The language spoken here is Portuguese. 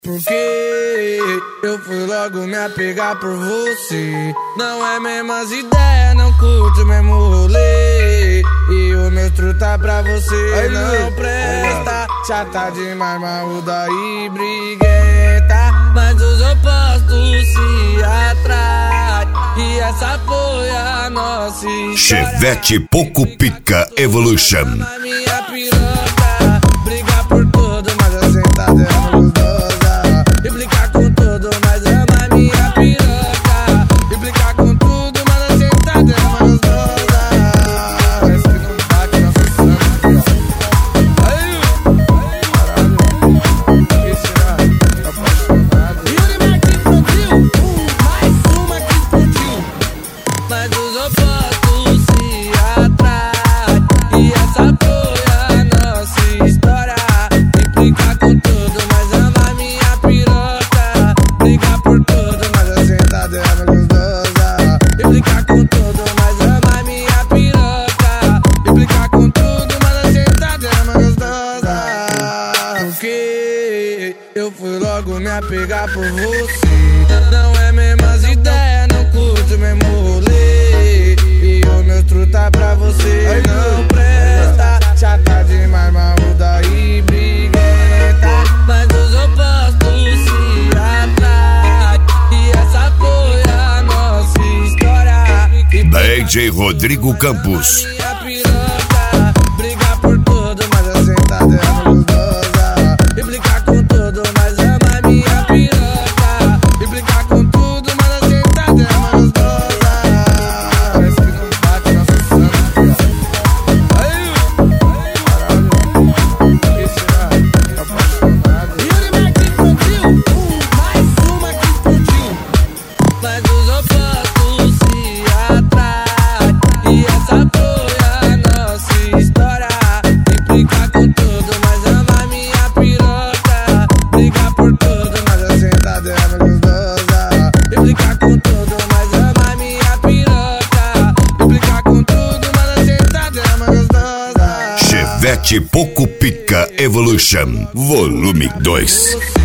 Porque eu fui logo me apegar por você. Não é mesmas ideias, não curto o mesmo rolê. E o meu truta pra você aí não presta. Chata demais, marruda e briguenta. Mas os opostos se atraem. E essa foi a nossa história. Chevette Poco Pica Evolution. Na minha piroca, brigar por tudo, mas a sentada é gostosa. Implicar com tudo, mas ama minha piroca. Implicar com tudo, mas a sentada é gostosa. Parece que não bate na função. Que será? Tá apaixonado. Yuri Martins produziu mais uma que explodiu. Mas os opostos se atraem. E essa foi a nossa história. Implicar com tudo, mas ama minha piroca. Brigar por tudo, mas a sentada é gostosa. Implicar com tudo, mas ama minha piroca. Implicar com tudo, mas a sentada é gostosa. Porque eu fui logo me apegar por você. Não é mesmas ideias, não curto o mesmo rolê. E o meu truta pra você não presta. Chata demais, marruda e briguenta. Mas os opostos se atraem. E essa foi a nossa história. DJ Rodrigo Campos. Minha piroca, brigar por tudo, mas a sentada é gostosa. Implicar com tudo, mas ama minha piroca. Implicar com tudo, mas a sentada é gostosa. Parece que não bate na função. Que será? Tá apaixonado. Yuri Martins produziu mais uma que explodiu. Mas os opostos se atraem. E essa foi a nossa história. Implicar com tudo, mas ama minha piroca. Brigar por tudo, mas a sentada é gostosa. Implicar com tudo, mas ama minha piroca. Implicar com tudo, mas a sentada é gostosa. Chevette Poco Pica Evolution Volume 2.